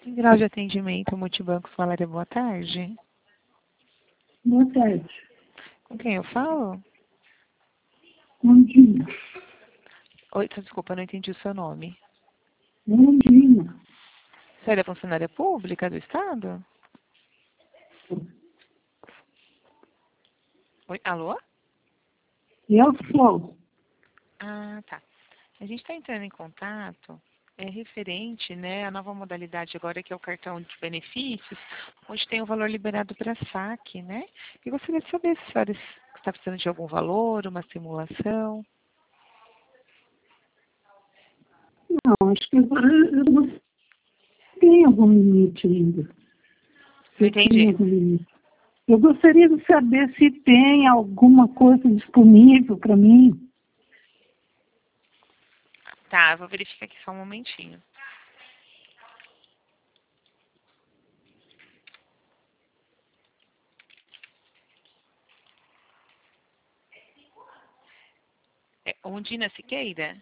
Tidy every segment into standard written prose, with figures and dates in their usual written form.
Em grau de atendimento, Multibanco Valéria, boa tarde. Boa tarde. Com quem eu falo? Londrina. Oi, desculpa, não entendi o seu nome. Londrina. Você é funcionária pública do Estado? Oi, alô? Eu sou. Ah, tá. A gente está entrando em contato, referente, né, à nova modalidade agora que é o cartão de benefícios, onde tem o valor liberado para saque, né? E gostaria de saber se a senhora está precisando de algum valor, uma simulação. Não, acho que agora eu não tenho algum limite ainda. Não Eu tenho entendi. algum limite. Eu gostaria de saber se tem alguma coisa disponível para mim. Tá, eu vou verificar aqui só um momentinho. É Ondina Siqueira?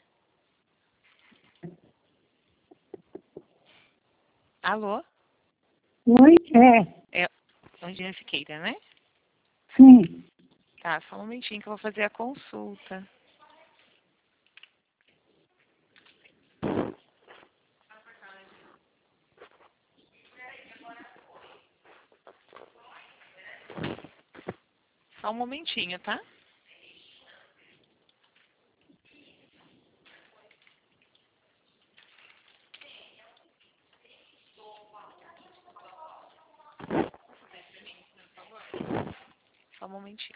Alô? Oi? É Ondina Siqueira, né? Sim. Tá, só um momentinho que eu vou fazer a consulta. Só um momentinho, tá? Só um momentinho.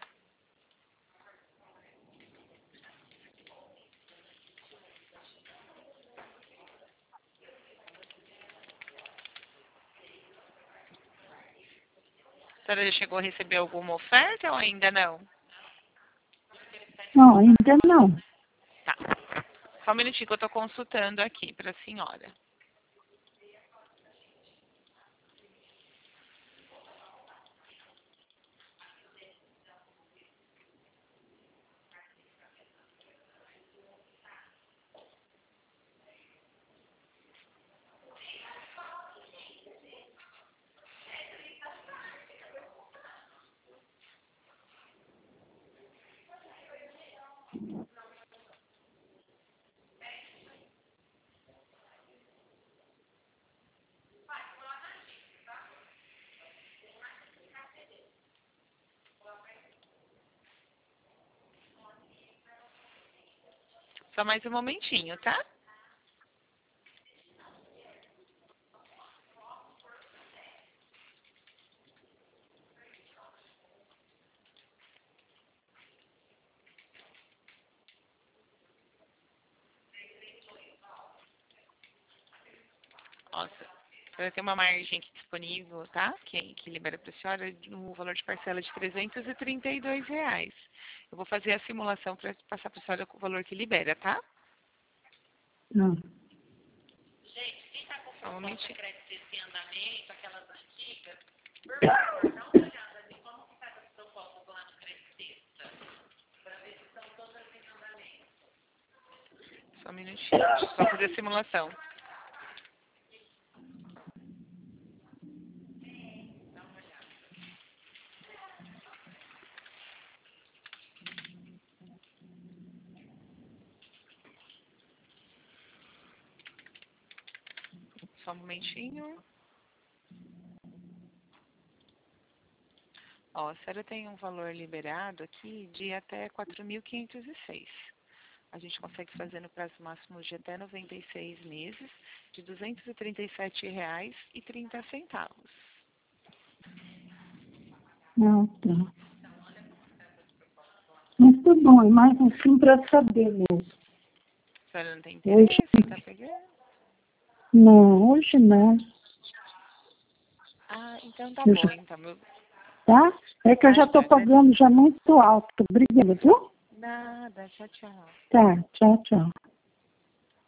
A senhora já chegou a receber alguma oferta ou ainda não? Não, ainda não. Tá. Só um minutinho que eu tô consultando aqui para a senhora. Só mais um momentinho, tá? Nossa, eu tenho uma margem aqui disponível, tá? Que libera para a senhora no valor de parcela de R$ 332. Eu vou fazer a simulação para passar para a senhora com o valor que libera, tá? Não. Só um momentinho. Só um minutinho. Deixa eu só fazer a simulação. Só um momentinho. Ó, a senhora tem um valor liberado aqui de até 4.506. A gente consegue fazer no prazo máximo de até 96 meses, de R$ 237,30. Não, tá. Mas tá bom, é mais assim para saber mesmo. A senhora não tem Hoje, interesse em estar pegando? não, hoje não. Ah, então tá Eu bom, já, então. tá? É que eu já estou pagando já muito alto. Obrigada, viu? Nada, tchau, tchau. Tá, tchau, tchau.